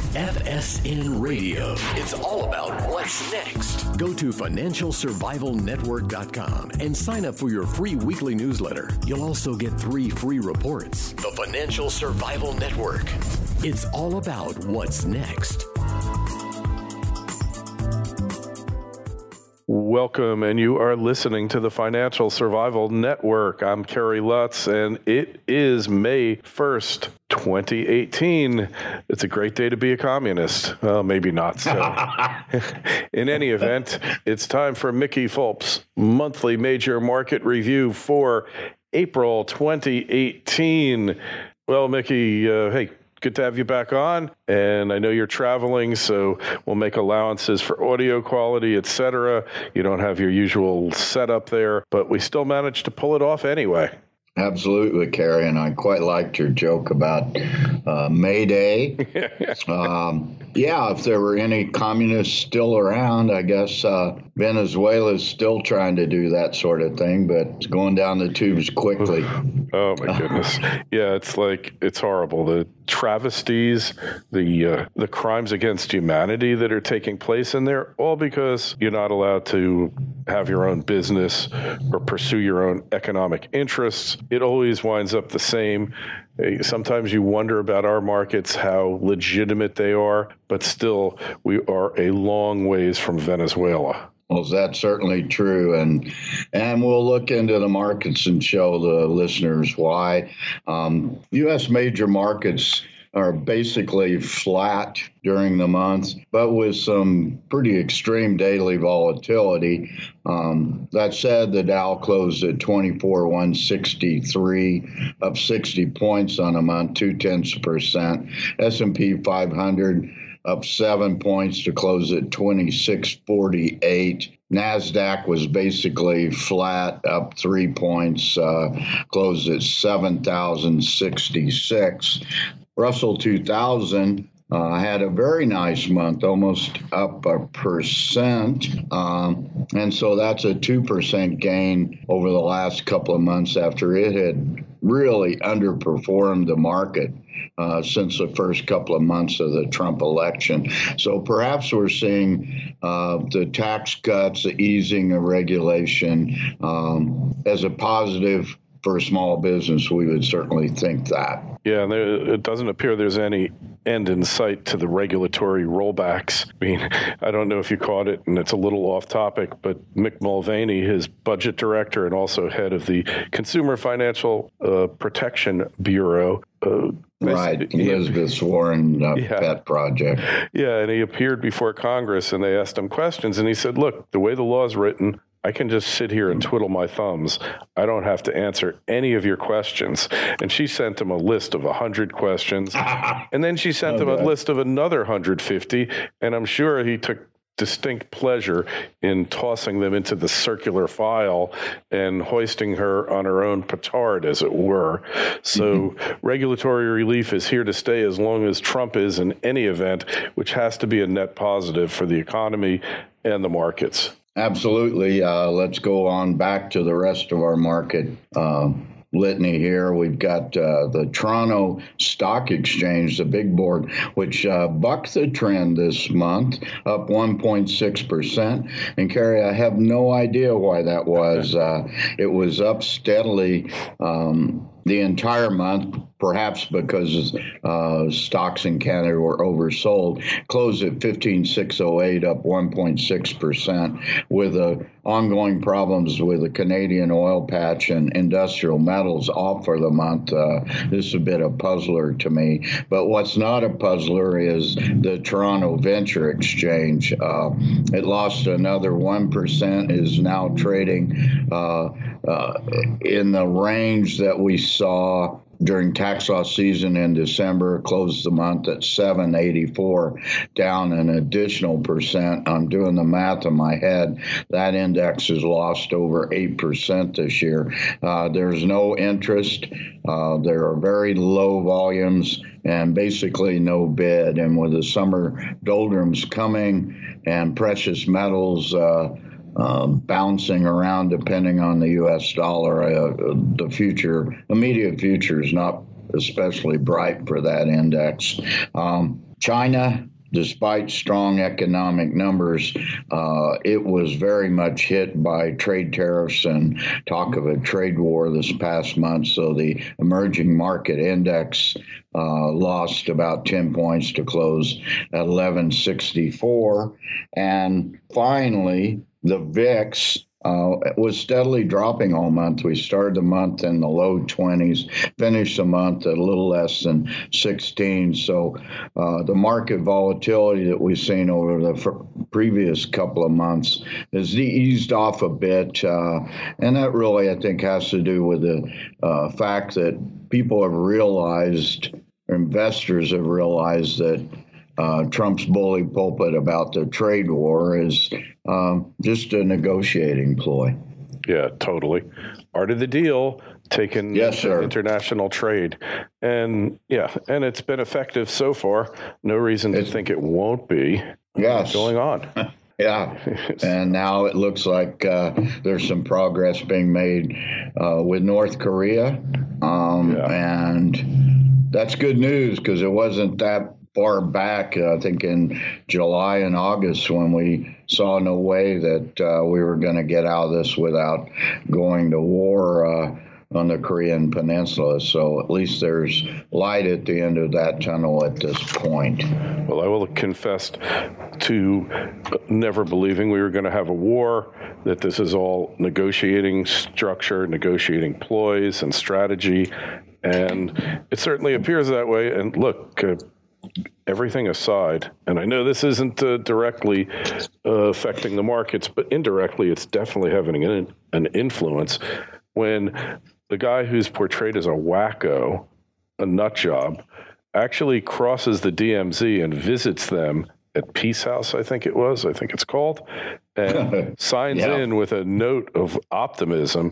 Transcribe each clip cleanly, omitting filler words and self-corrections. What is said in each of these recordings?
FSN Radio. It's all about what's next. Go to FinancialSurvivalNetwork.com and sign up for your free weekly newsletter. You'll also get 3 free reports. The Financial Survival Network. It's all about what's next. Welcome, and you are listening to the Financial Survival Network. I'm Kerry Lutz, and it is May 1st, 2018. It's a great day to be a communist. Well, maybe not so. In any event, it's time for Mickey Fulp's monthly major market review for April 2018. Well, Mickey, hey, good to have you back on, and I know you're traveling, so we'll make allowances for audio quality, etc. You don't have your usual setup there, but we still managed to pull it off anyway. Absolutely, Kerry, and I quite liked your joke about May Day. Yeah, if there were any communists still around, I guess Venezuela's still trying to do that sort of thing, but it's going down the tubes quickly. Oh, my goodness. Yeah, it's horrible. The travesties, the crimes against humanity that are taking place in there, all because you're not allowed to have your own business or pursue your own economic interests. It always winds up the same. Sometimes you wonder about our markets, how legitimate they are, but still, we are a long ways from Venezuela. Well, that's certainly true, and we'll look into the markets and show the listeners why. U.S. major markets are basically flat during the month, but with some pretty extreme daily volatility. That said, the Dow closed at 24,163, up 60 points on a month, 0.2%. S&P 500 up 7 points to close at 2648. NASDAQ was basically flat, up 3 points, closed at 7,066. Russell 2000 had a very nice month, almost up 1%. And so that's a 2% gain over the last couple of months after it had really underperformed the market since the first couple of months of the Trump election. So perhaps we're seeing the tax cuts, the easing of regulation as a positive for small business. We would certainly think that. Yeah, and it doesn't appear there's any end in sight to the regulatory rollbacks. I mean, I don't know if you caught it, and it's a little off topic, but Mick Mulvaney, his budget director and also head of the Consumer Financial Protection Bureau, right, Elizabeth Warren pet project. Yeah, and he appeared before Congress, and they asked him questions, and he said, look, the way the law is written, I can just sit here and twiddle my thumbs. I don't have to answer any of your questions. And she sent him a list of 100 questions. And then she sent him a list of another 150. And I'm sure he took distinct pleasure in tossing them into the circular file and hoisting her on her own petard, as it were. So regulatory relief is here to stay as long as Trump is in any event, which has to be a net positive for the economy and the markets. Absolutely. Let's go on back to the rest of our market litany here. We've got the Toronto Stock Exchange, the big board, which bucked the trend this month, up 1.6%. And Kerry, I have no idea why that was. It was up steadily the entire month, perhaps because stocks in Canada were oversold, closed at 15,608, up 1.6%, with ongoing problems with the Canadian oil patch and industrial metals off for the month. This is a bit of a puzzler to me. But what's not a puzzler is the Toronto Venture Exchange. It lost another 1%, is now trading in the range that we saw during tax loss season in December, closed the month at 784, down an additional percent. I'm doing the math in my head. That index has lost over 8% this year. There's no interest. There are very low volumes and basically no bid. And with the summer doldrums coming and precious metals bouncing around depending on the U.S. dollar, the immediate future is not especially bright for that index. China, despite strong economic numbers, it was very much hit by trade tariffs and talk of a trade war this past month. So the emerging market index lost about 10 points to close at 1164. And finally, the VIX was steadily dropping all month. We started the month in the low 20s, finished the month at a little less than 16. So the market volatility that we've seen over the previous couple of months has eased off a bit. And that really, I think, has to do with the fact that people have realized, investors have realized that Trump's bully pulpit about the trade war is just a negotiating ploy. Yeah, totally. Art of the deal, taking international trade. And and it's been effective so far. No reason to think it won't be going on. Yeah, and now it looks like there's some progress being made with North Korea. And that's good news because it wasn't that far back, I think in July and August, when we saw no way that we were going to get out of this without going to war on the Korean Peninsula. So at least there's light at the end of that tunnel at this point. Well, I will confess to never believing we were going to have a war, that this is all negotiating structure, negotiating ploys and strategy. And it certainly appears that way. And look, everything aside, and I know this isn't directly affecting the markets, but indirectly it's definitely having an influence when the guy who's portrayed as a wacko, a nut job, actually crosses the DMZ and visits them at Peace House, I think it's called, and signs in with a note of optimism.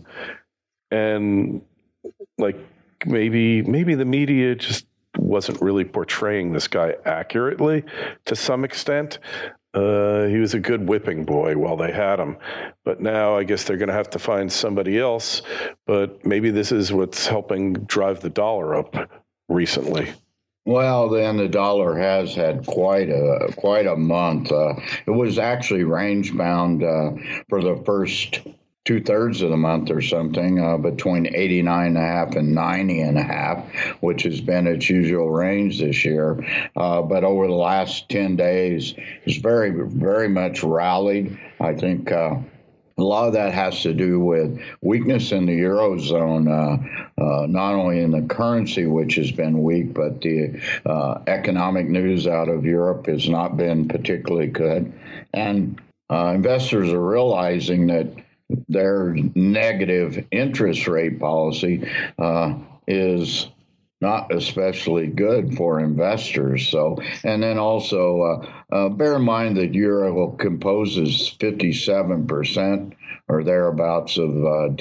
And like maybe the media just wasn't really portraying this guy accurately to some extent. He was a good whipping boy while they had him. But now I guess they're going to have to find somebody else. But maybe this is what's helping drive the dollar up recently. Well, then the dollar has had quite a month. It was actually range bound for the first 2/3 of the month or something, between 89.5 and 90.5, which has been its usual range this year. But over the last 10 days, it's very, very much rallied. I think a lot of that has to do with weakness in the Eurozone, not only in the currency, which has been weak, but the economic news out of Europe has not been particularly good. And investors are realizing that their negative interest rate policy is not especially good for investors. So, and then also bear in mind that Euro composes 57% or thereabouts of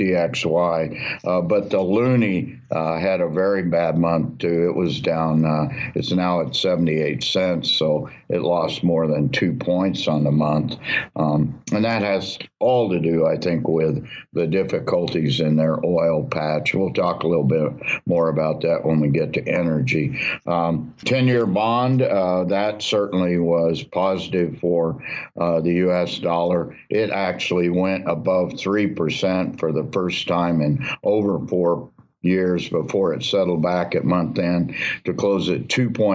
DXY, but the loonie had a very bad month too. It was down. It's now at 78 cents, so it lost more than 2 points on the month, and that has all to do, I think, with the difficulties in their oil patch. We'll talk a little bit more about that when we get to energy. 10-year bond, that certainly was positive for the U.S. dollar. It actually went above 3% for the first time in over 4 years before it settled back at month end to close at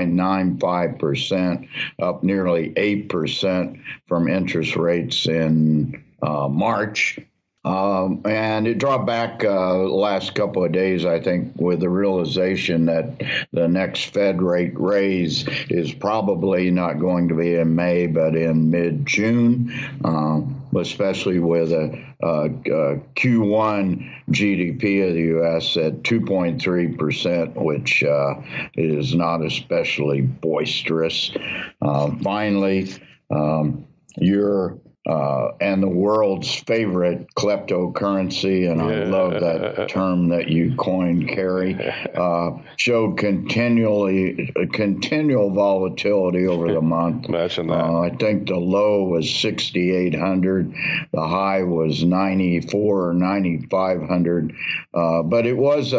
2.95%, up nearly 8% from interest rates in March. And it dropped back the last couple of days, I think, with the realization that the next Fed rate raise is probably not going to be in May, but in mid-June, especially with a Q1 GDP of the U.S. at 2.3%, which is not especially boisterous. Finally, and the world's favorite kleptocurrency, and I love that term that you coined, Kerry, showed continual volatility over the month. Imagine that. I think the low was 6,800, the high was 94 or 9,500, but it was up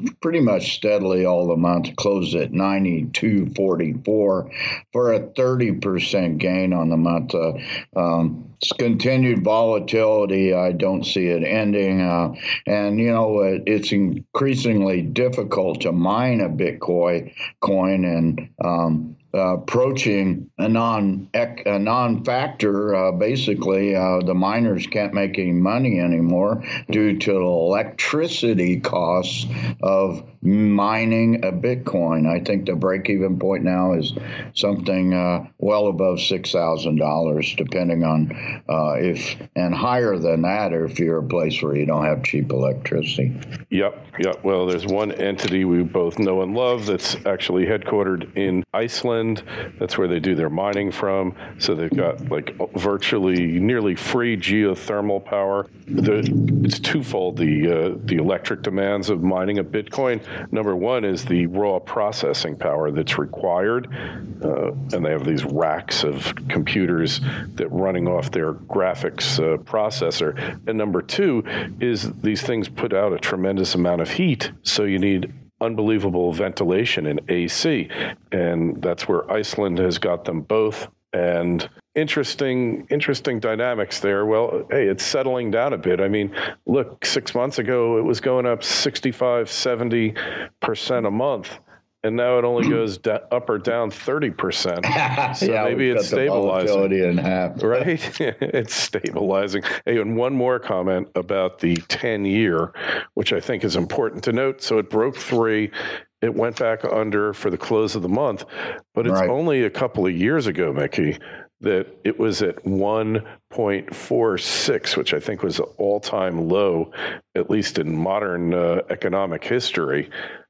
pretty much steadily all the month, closed at 92.44 for a 30% gain on the month. It's continued volatility. I don't see it ending. And, it's increasingly difficult to mine a Bitcoin and approaching a non-factor. Basically, the miners can't make any money anymore due to the electricity costs of mining a Bitcoin. I think the break-even point now is something well above $6,000, depending on and higher than that if you're a place where you don't have cheap electricity. Yep. Well, there's one entity we both know and love that's actually headquartered in Iceland. That's where they do their mining from. So they've got virtually nearly free geothermal power. It's twofold, the electric demands of mining a Bitcoin. Number one is the raw processing power that's required. And they have these racks of computers that running off their graphics processor. And number two is these things put out a tremendous amount of heat. So you need unbelievable ventilation in AC. And that's where Iceland has got them both. And interesting dynamics there. Well, hey, it's settling down a bit. I mean, look, 6 months ago, it was going up 65, 70% a month. And now it only goes up or down 30%. So maybe it's stabilizing. In half. Right? It's stabilizing. Hey, and one more comment about the 10-year, which I think is important to note. So it broke 3. It went back under for the close of the month. But it's only a couple of years ago, Mickey, that it was at 1.46, which I think was an all-time low, at least in modern economic history.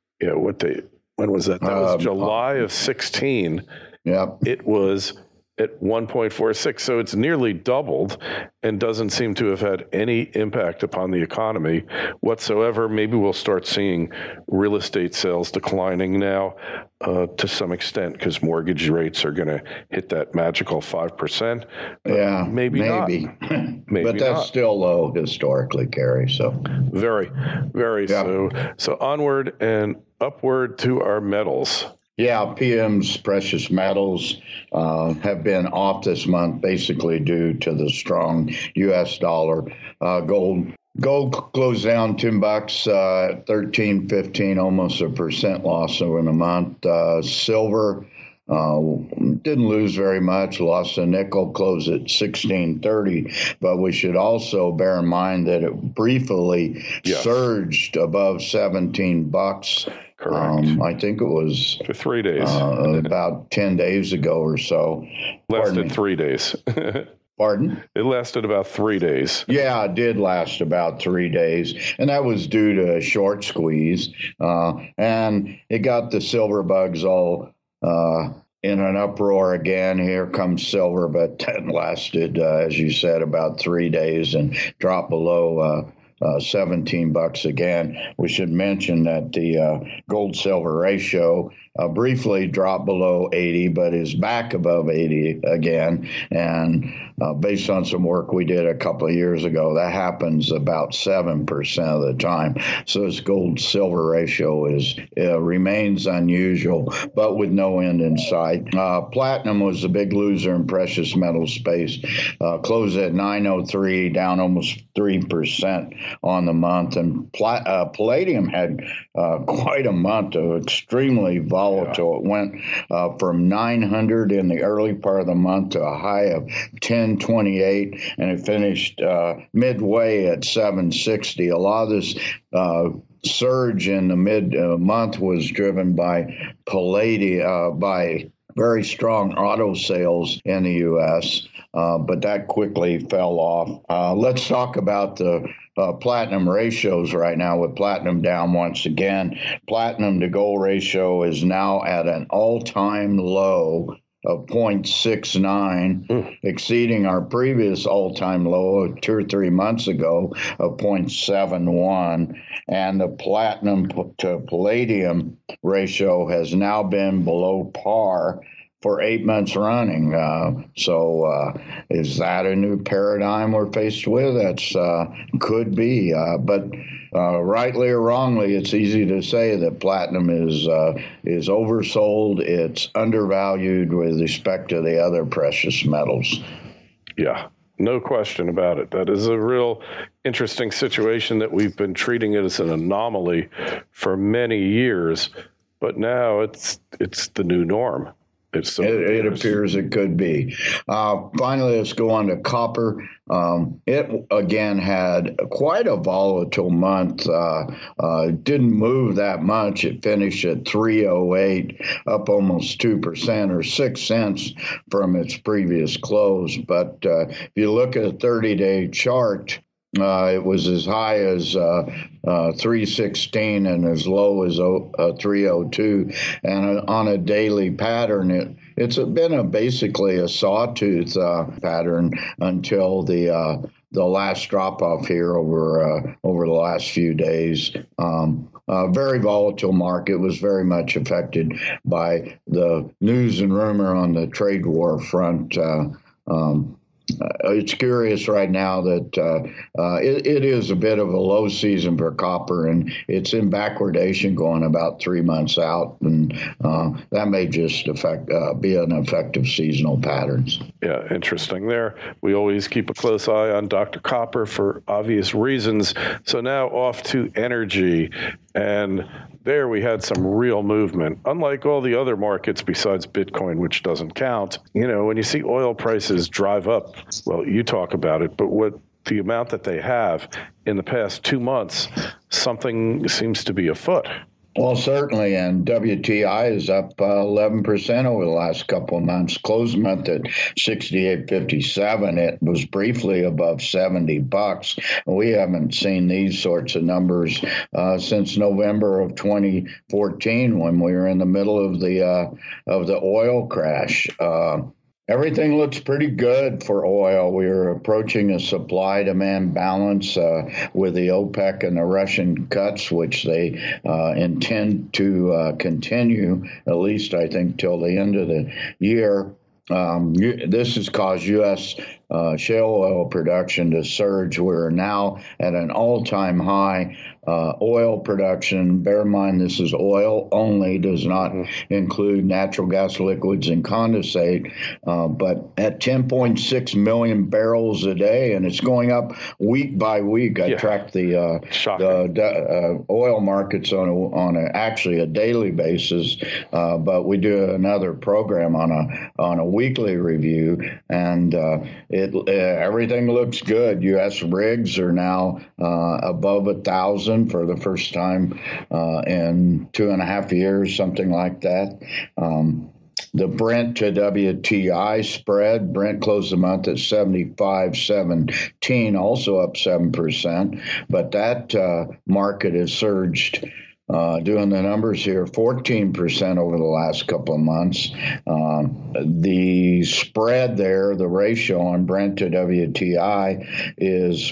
When was that? That was July of 16. Yep. It was at 1.46. So it's nearly doubled and doesn't seem to have had any impact upon the economy whatsoever. Maybe we'll start seeing real estate sales declining now to some extent because mortgage rates are going to hit that magical 5%. Yeah, maybe not. Maybe but that's not. Still low historically, Gary. So very, very. Yeah. So onward and upward to our metals. Yeah, PM's precious metals have been off this month, basically due to the strong U.S. dollar. Gold closed down $10, $13.15, almost a % loss over the month. Silver didn't lose very much, lost a nickel, closed at $16.30. But we should also bear in mind that it briefly surged above $17. Correct. I think it was for 3 days, about 10 days ago or so. Lasted 3 days. Pardon? It lasted about 3 days. Yeah, it did last about 3 days. And that was due to a short squeeze. And it got the silver bugs all in an uproar again. Here comes silver, but that lasted, as you said, about 3 days and dropped below $17 again. We should mention that the gold-silver ratio briefly dropped below 80, but is back above 80 again. And based on some work we did a couple of years ago, that happens about 7% of the time. So this gold-silver ratio remains unusual, but with no end in sight. Platinum was the big loser in precious metal space. Closed at 903, down almost 3% on the month. And palladium had quite a month of extremely volatile. It went from 900 in the early part of the month to a high of 1028, and it finished midway at 760. A lot of this surge in the mid-month was driven by palladium, by very strong auto sales in the U.S., but that quickly fell off. Let's talk about the platinum ratios right now, with platinum down once again. Platinum to gold ratio is now at an all-time low of 0.69, exceeding our previous all-time low of 2 or 3 months ago of 0.71. And the platinum to palladium ratio has now been below par for 8 months running. So is that a new paradigm we're faced with? That's could be, but rightly or wrongly, it's easy to say that platinum is oversold. It's undervalued with respect to the other precious metals. Yeah. No question about it. That is a real interesting situation that we've been treating it as an anomaly for many years, but now it's the new norm. It appears it could be. Finally, let's go on to copper. It, again, had quite a volatile month. Didn't move that much. It finished at 308, up almost 2% or 6 cents from its previous close. But if you look at a 30-day chart, it was as high as 316 and as low as 302. And on a daily pattern, it's been basically a sawtooth pattern until the last drop off here over the last few days. Very volatile market, was very much affected by the news and rumor on the trade war front. It's curious right now that it is a bit of a low season for copper, and it's in backwardation going about 3 months out, and that may just be an effect of seasonal patterns. Yeah, interesting there. We always keep a close eye on Dr. Copper for obvious reasons. So now off to energy, and there we had some real movement. Unlike all the other markets besides Bitcoin, which doesn't count, when you see oil prices drive up, well, you talk about it, but what the amount that they have in the past 2 months, something seems to be afoot. Well, certainly, and WTI is up 11% over the last couple of months. Closed month at 68.57. It was briefly above $70. We haven't seen these sorts of numbers since November of 2014, when we were in the middle of the oil crash. Everything looks pretty good for oil. We're approaching a supply-demand balance with the OPEC and the Russian cuts, which they intend to continue, at least I think till the end of the year. This has caused U.S. Shale oil production to surge. We're now at an all-time high. Oil production, bear in mind this is oil only, does not include natural gas liquids and condensate, but at 10.6 million barrels a day, and it's going up week by week. I track the oil markets on actually a daily basis, but we do another program on a weekly review, and everything looks good. U.S. rigs are now above 1,000 for the first time in 2.5 years, something like that. The Brent to WTI spread, Brent closed the month at 75.17, also up 7%, but that market has surged. Doing the numbers here, 14% over the last couple of months. The spread there, the ratio on Brent to WTI is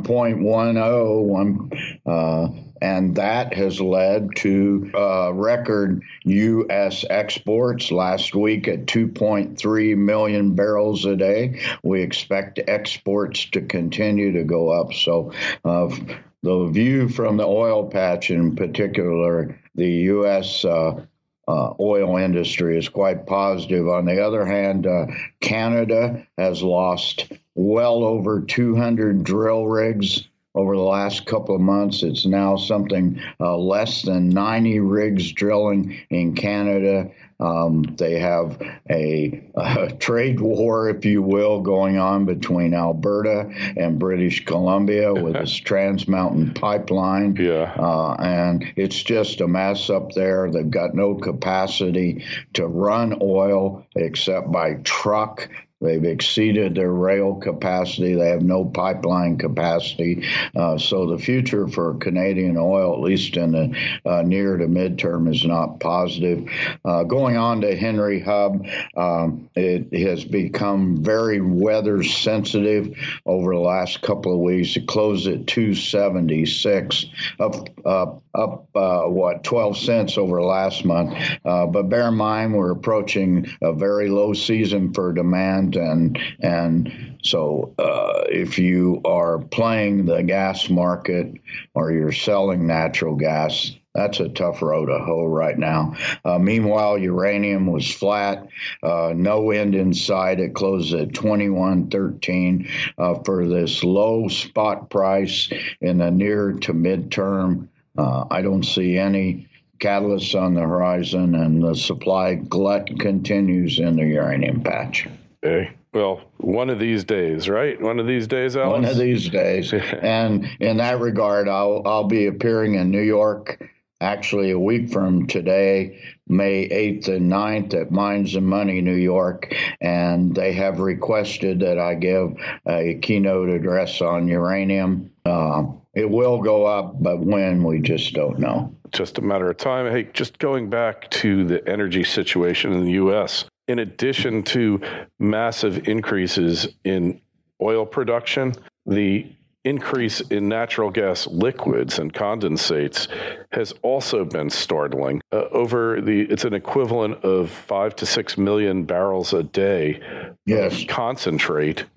1.10, and that has led to record U.S. exports last week at 2.3 million barrels a day. We expect exports to continue to go up. So the view from the oil patch, in particular, the U.S. Oil industry, is quite positive. On the other hand, Canada has lost well over 200 drill rigs over the last couple of months. It's now something less than 90 rigs drilling in Canada. They have a trade war, if you will, going on between Alberta and British Columbia with this Trans Mountain pipeline. And it's just a mess up there. They've got no capacity to run oil except by truck. They've exceeded their rail capacity. They have no pipeline capacity. So the future for Canadian oil, at least in the near to midterm, is not positive. Going on to Henry Hub, it has become very weather sensitive over the last couple of weeks. It closed at 276, up up 12 cents over last month. But bear in mind, we're approaching a very low season for demand, and so if you are playing the gas market or you're selling natural gas, that's a tough row to hoe right now. Meanwhile, uranium was flat, no end in sight. It closed at 21.13 for this low spot price in the near to midterm. I don't see any catalysts on the horizon, and the supply glut continues in the uranium patch. Okay. Well, one of these days, right? One of these days, Alex? One of these days. And in that regard, I'll be appearing in New York actually a week from today, May 8th and 9th at Mines and Money, New York, and they have requested that I give a keynote address on uranium. It will go up, but when, we just don't know. Just a matter of time. Hey, just going back to the energy situation in the U.S., in addition to massive increases in oil production, the increase in natural gas liquids and condensates has also been startling. It's an equivalent of 5 to 6 million barrels a day of condensate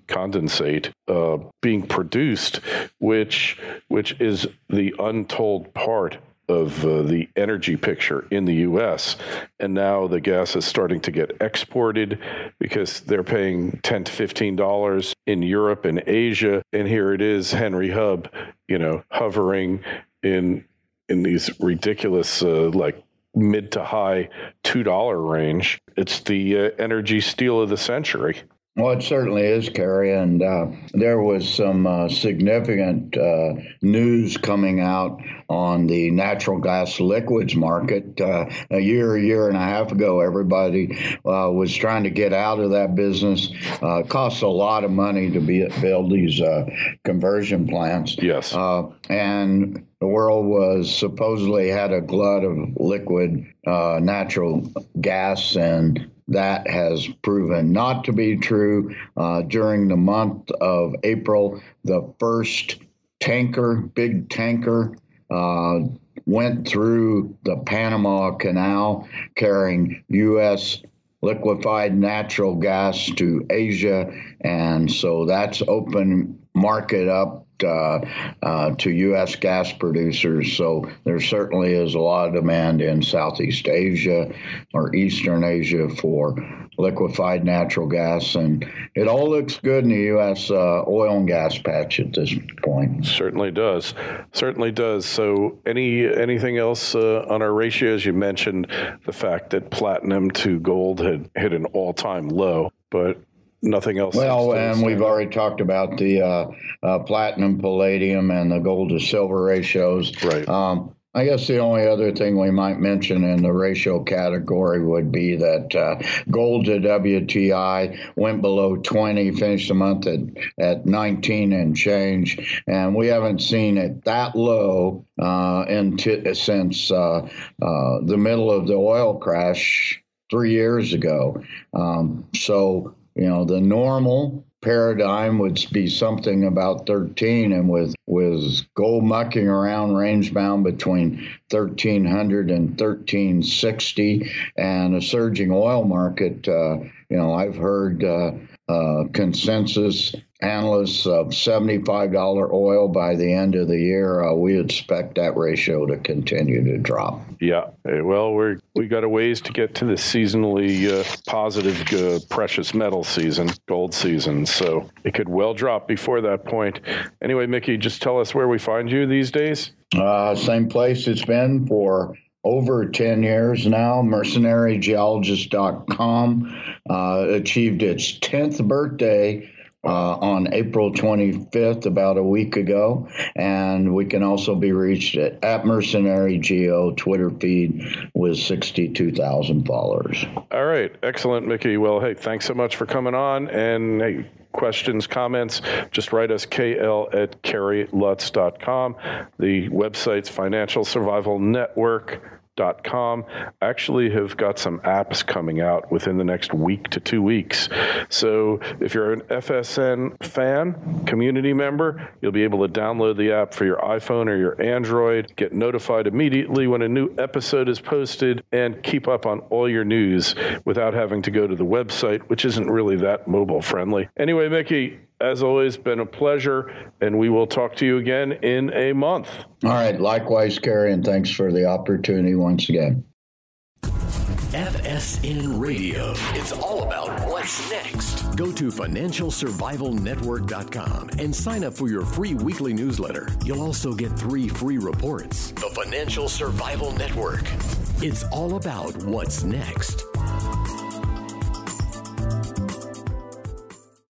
being produced, which is the untold part of the energy picture in the U.S. And now the gas is starting to get exported because they're paying $10 to $15 in Europe and Asia. And here it is, Henry Hub, hovering in these ridiculous, like mid to high $2 range. It's the energy steal of the century. Well, it certainly is, Kerry, and there was some significant news coming out on the natural gas liquids market. A year and a half ago, everybody was trying to get out of that business. It costs a lot of money to build these conversion plants. Yes. And the world was supposedly had a glut of liquid natural gas, and that has proven not to be true. During the month of April, the first big tanker, went through the Panama Canal carrying U.S. liquefied natural gas to Asia. And so that's open market up to U.S. gas producers. So there certainly is a lot of demand in Southeast Asia or Eastern Asia for liquefied natural gas. And it all looks good in the U.S. Oil and gas patch at this point. Certainly does. Certainly does. So anything else on our ratios? You mentioned the fact that platinum to gold had hit an all-time low, but nothing else. Well, and we've already talked about the platinum, palladium, and the gold to silver ratios. Right. I guess the only other thing we might mention in the ratio category would be that gold to WTI went below 20, finished the month at 19 and change, and we haven't seen it that low since the middle of the oil crash 3 years ago. So the normal paradigm would be something about 13, and with gold mucking around range bound between 1,300 and 1,360, and a surging oil market, I've heard consensus analysts of $75 oil by the end of the year. We expect that ratio to continue to drop. Yeah. Well, we got a ways to get to the seasonally positive precious metal season, gold season. So it could well drop before that point. Anyway, Mickey, just tell us where we find you these days. Same place it's been for over 10 years now. mercenarygeologist.com achieved its 10th birthday on April 25th, about a week ago. And we can also be reached at Mercenary Geo Twitter feed with 62,000 followers. All right. Excellent, Mickey. Well, hey, thanks so much for coming on. And hey, questions, comments, just write us KL@kerrylutz.com. The website's financialsurvivalnetwork.com. financialsurvivalnetwork.com. I actually have got some apps coming out within the next week to 2 weeks. So if you're an FSN fan, community member, you'll be able to download the app for your iPhone or your Android, get notified immediately when a new episode is posted, and keep up on all your news without having to go to the website, which isn't really that mobile friendly. Anyway, Mickey, as always, been a pleasure, and we will talk to you again in a month. All right. Likewise, Kerry, and thanks for the opportunity once again. FSN Radio. It's all about what's next. Go to financialsurvivalnetwork.com and sign up for your free weekly newsletter. You'll also get 3 free reports. The Financial Survival Network. It's all about what's next.